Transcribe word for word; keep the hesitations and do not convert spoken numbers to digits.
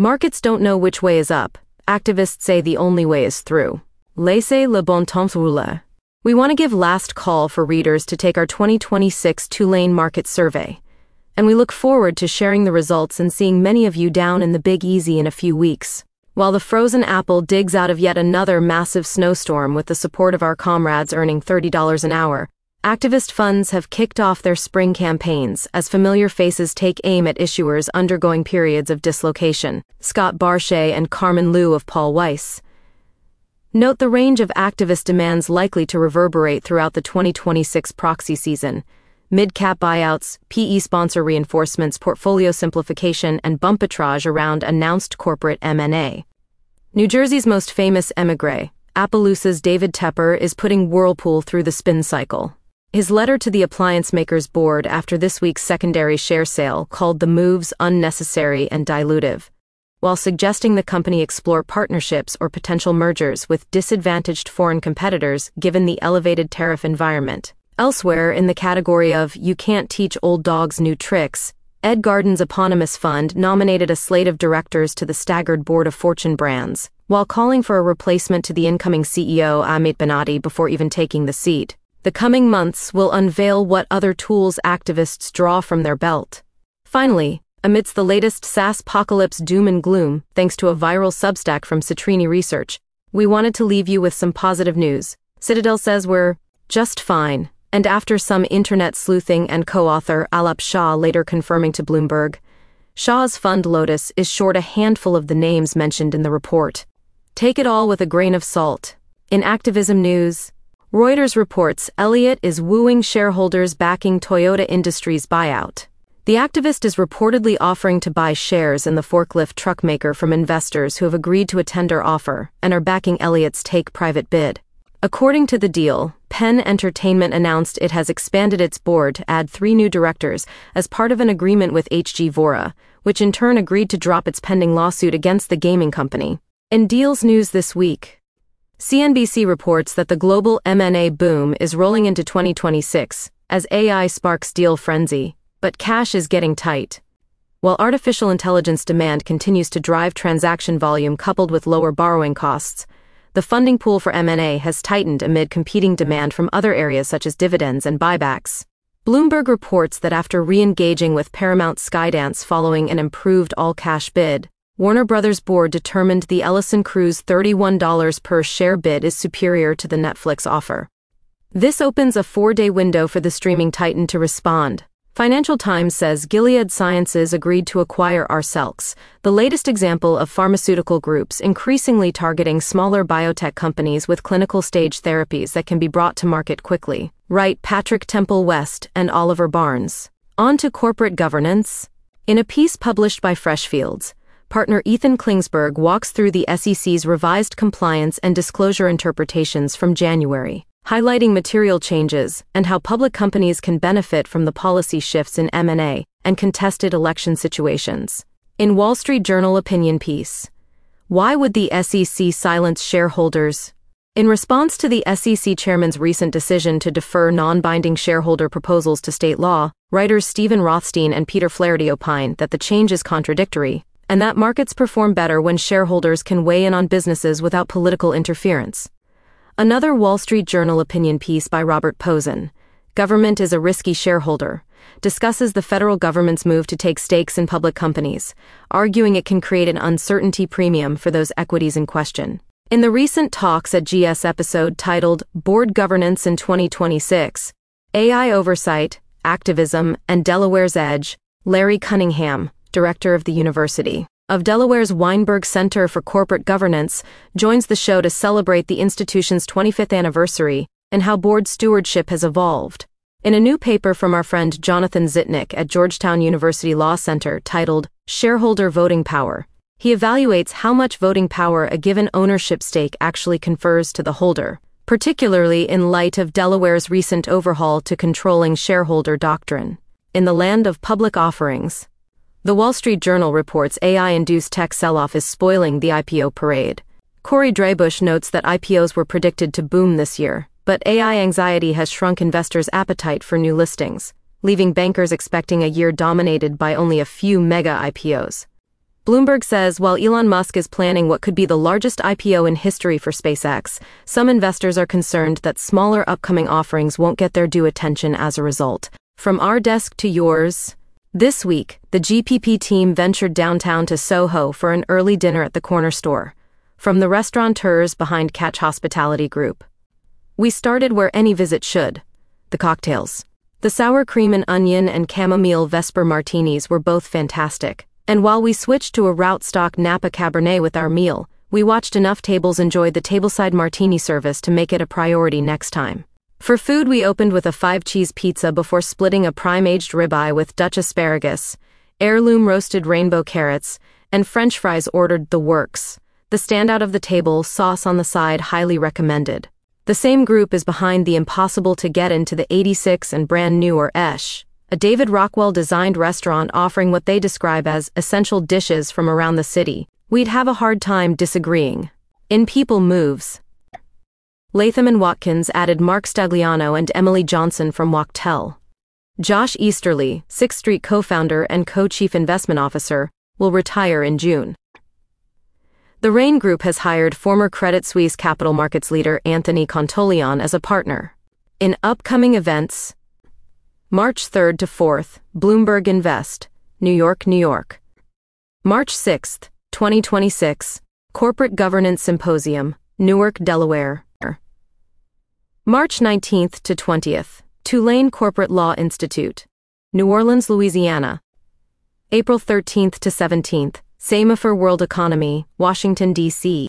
Markets don't know which way is up. Activists say the only way is through. Laissez le bon temps rouler. We want to give last call for readers to take our twenty twenty-six Tulane Market Survey. And we look forward to sharing the results and seeing many of you down in the Big Easy in a few weeks. While the frozen apple digs out of yet another massive snowstorm with the support of our comrades earning thirty dollars an hour, activist funds have kicked off their spring campaigns as familiar faces take aim at issuers undergoing periods of dislocation. Scott Barchet and Carmen Liu of Paul Weiss. Note the range of activist demands likely to reverberate throughout the twenty twenty-six proxy season. Mid-cap buyouts, P E sponsor reinforcements, portfolio simplification, and bumpitrage around announced corporate M and A. New Jersey's most famous émigré, Appaloosa's David Tepper, is putting Whirlpool through the spin cycle. His letter to the appliance makers board after this week's secondary share sale called the moves unnecessary and dilutive, while suggesting the company explore partnerships or potential mergers with disadvantaged foreign competitors given the elevated tariff environment. Elsewhere in the category of "You Can't Teach Old Dogs New Tricks," Ed Garden's eponymous fund nominated a slate of directors to the staggered board of Fortune Brands, while calling for a replacement to the incoming C E O Amit Banati before even taking the seat. The coming months will unveil what other tools activists draw from their belt. Finally, amidst the latest SaaS-pocalypse doom and gloom, thanks to a viral Substack from Citrini Research, we wanted to leave you with some positive news. Citadel says we're just fine. And after some internet sleuthing and co-author Alap Shah later confirming to Bloomberg, Shah's fund Lotus is short a handful of the names mentioned in the report. Take it all with a grain of salt. In activism news, Reuters reports Elliott is wooing shareholders backing Toyota Industries buyout. The activist is reportedly offering to buy shares in the forklift truck maker from investors who have agreed to a tender offer and are backing Elliott's take-private bid. According to the deal, Penn Entertainment announced it has expanded its board to add three new directors as part of an agreement with H G Vora, which in turn agreed to drop its pending lawsuit against the gaming company. In deals news this week, C N B C reports that the global M and A boom is rolling into twenty twenty-six as A I sparks deal frenzy, but cash is getting tight. While artificial intelligence demand continues to drive transaction volume coupled with lower borrowing costs, the funding pool for M and A has tightened amid competing demand from other areas such as dividends and buybacks. Bloomberg reports that after re-engaging with Paramount Skydance following an improved all-cash bid, Warner Brothers board determined the Ellison Cruz thirty-one dollars per share bid is superior to the Netflix offer. This opens a four-day window for the streaming titan to respond. Financial Times says Gilead Sciences agreed to acquire Arcellx, the latest example of pharmaceutical groups increasingly targeting smaller biotech companies with clinical stage therapies that can be brought to market quickly. Write Patrick Temple West and Oliver Barnes. On to corporate governance. In a piece published by Freshfields, partner Ethan Klingsberg walks through the S E C's revised compliance and disclosure interpretations from January, highlighting material changes and how public companies can benefit from the policy shifts in M and A and contested election situations. In Wall Street Journal opinion piece, why would the S E C silence shareholders? In response to the S E C chairman's recent decision to defer non-binding shareholder proposals to state law, writers Stephen Rothstein and Peter Flaherty opine that the change is contradictory and that markets perform better when shareholders can weigh in on businesses without political interference. Another Wall Street Journal opinion piece by Robert Posen, Government is a Risky Shareholder, discusses the federal government's move to take stakes in public companies, arguing it can create an uncertainty premium for those equities in question. In the recent Talks at G S episode titled Board Governance in twenty twenty-six, A I Oversight, Activism, and Delaware's Edge, Larry Cunningham, director of the University of Delaware's Weinberg Center for Corporate Governance, joins the show to celebrate the institution's twenty-fifth anniversary and how board stewardship has evolved. In a new paper from our friend Jonathan Zitnick at Georgetown University Law Center titled Shareholder Voting Power, he evaluates how much voting power a given ownership stake actually confers to the holder, particularly in light of Delaware's recent overhaul to controlling shareholder doctrine. In the land of public offerings, the Wall Street Journal reports A I-induced tech sell-off is spoiling the I P O parade. Corey Dreybush notes that I P Os were predicted to boom this year, but A I anxiety has shrunk investors' appetite for new listings, leaving bankers expecting a year dominated by only a few mega I P Os. Bloomberg says while Elon Musk is planning what could be the largest I P O in history for SpaceX, some investors are concerned that smaller upcoming offerings won't get their due attention as a result. From our desk to yours. This week, the G P P team ventured downtown to Soho for an early dinner at the corner store. From the restaurateurs behind Catch Hospitality Group. We started where any visit should. The cocktails. The sour cream and onion and chamomile Vesper martinis were both fantastic. And while we switched to a Rootstock Napa Cabernet with our meal, we watched enough tables enjoy the tableside martini service to make it a priority next time. For food, we opened with a five-cheese pizza before splitting a prime-aged ribeye with Dutch asparagus, heirloom roasted rainbow carrots, and French fries ordered the works. The standout of the table, sauce on the side, highly recommended. The same group is behind the impossible to get into the eighty-six and brand new or Esh, a David Rockwell-designed restaurant offering what they describe as essential dishes from around the city. We'd have a hard time disagreeing. In People Moves, Latham and Watkins added Mark Stagliano and Emily Johnson from Wachtell. Josh Easterly, Sixth Street co-founder and co-chief investment officer, will retire in June. The Rain Group has hired former Credit Suisse capital markets leader Anthony Contolian as a partner. In upcoming events, March third to fourth, Bloomberg Invest, New York, New York. March sixth, twenty twenty-six, Corporate Governance Symposium, Newark, Delaware. March nineteenth to twentieth, Tulane Corporate Law Institute, New Orleans, Louisiana. April thirteenth to seventeenth, Semaphore World Economy, Washington, D C